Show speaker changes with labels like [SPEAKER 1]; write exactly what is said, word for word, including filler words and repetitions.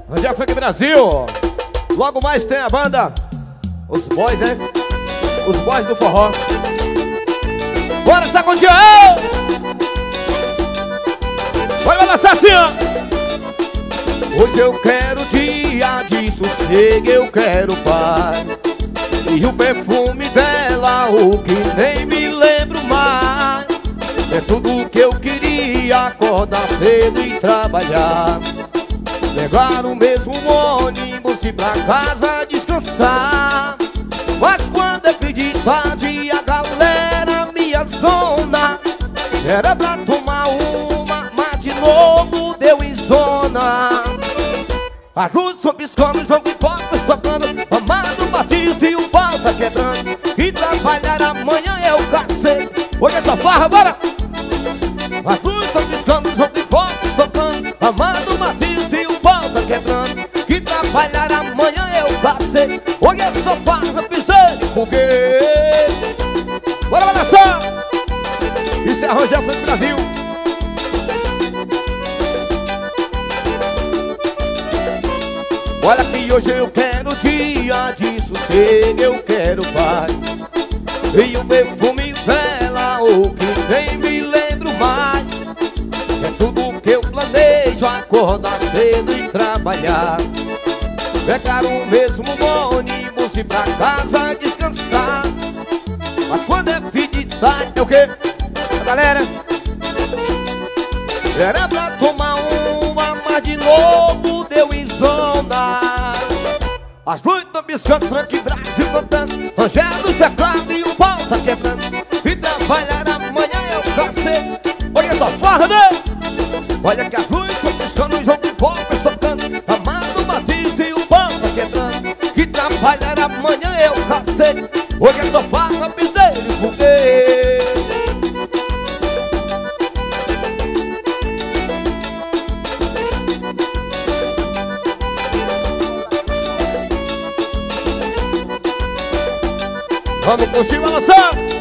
[SPEAKER 1] Rangel Funk Brasil. Logo mais tem a banda Os Boys, né? Os Boys do Forró. Bora, sacudir! Vai balançar assim, ó. Hoje eu quero dia de sossego, eu quero paz. E o perfume dela, o que nem me lembro mais. É tudo que eu queria, acordar cedo e trabalhar. Pegar o mesmo ônibus e pra casa descansar. Mas quando é fim de tarde, a galera me azona. Era pra tomar uma, mas de novo deu em zona. As luzes são piscando, os longos tocando, amado Batista e o pau tá quebrando. E trabalhar amanhã é o cacete. Hoje é só farra, bora! As luzes são piscando, os longos tocando, amado Batista e o pau tá quebrando. E trabalhar amanhã é o cacete. Hoje é só farra, pisando e foguete. Bora balançar! Isso é Rangel Funk Brasil. Olha que hoje eu quero dia de sossego, eu quero paz. E o perfume dela, o que nem me lembro mais. É tudo que eu planejo, acordar cedo e trabalhar. Pegar o mesmo ônibus e pra casa descansar. Mas quando é fim de tarde, é o quê? Galera, era pra tomar uma, mas de novo deu em zona. As luzes tão piscando, Frank Brasil cantando, Rangel do teclado e o pau tá quebrando. E trabalhar amanhã é o cacete. Olha essa farra, né? Olha que as luzes tão piscando, os outros povos tocando, amado Batista e o pau tá quebrando. E trabalhar amanhã é o cacete. Olha essa farra, piseiro e foguete. Vamos curtir, balançar!